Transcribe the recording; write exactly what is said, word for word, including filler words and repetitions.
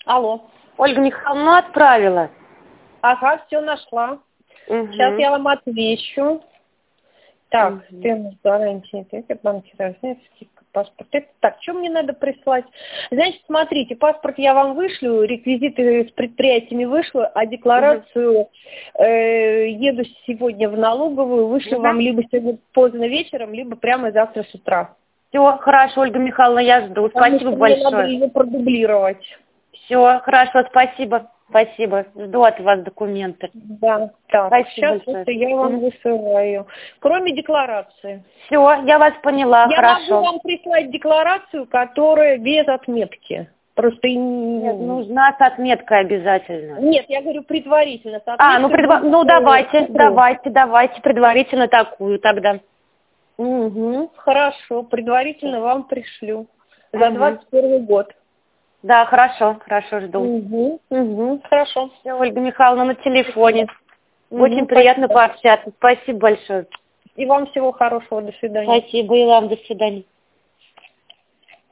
Алло. Ольга Михайловна отправила. Ага, все нашла. Угу. Сейчас я вам отвечу. Так, Угу. стоимость гарантии, это банки разные, паспорт. Это, так, что мне надо прислать? Значит, смотрите, паспорт я вам вышлю, реквизиты с предприятиями вышлю, а декларацию угу. э, еду сегодня в налоговую, вышлю угу. вам либо сегодня поздно вечером, либо прямо завтра с утра. Все, хорошо, Ольга Михайловна, я жду. Потому Спасибо что большое. Мне надо ее продублировать. Все, хорошо, спасибо. Спасибо. Жду от вас документы. Да, так, спасибо сейчас большое. это я вам высылаю. Кроме декларации. Все, я вас поняла, я хорошо. Я могу вам прислать декларацию, которая без отметки. Просто Нет, нужна с отметкой обязательно. Нет, я говорю предварительно. А, ну, предва... ну давайте, давайте, давайте, предварительно такую тогда. Угу, хорошо, предварительно вам пришлю. За угу. двадцать первый год. Да, хорошо, хорошо, жду. Угу, угу, хорошо. Все, Ольга Михайловна, на телефоне. Угу, Очень приятно спасибо. пообщаться. Спасибо большое. И вам всего хорошего. До свидания. Спасибо, и вам. До свидания.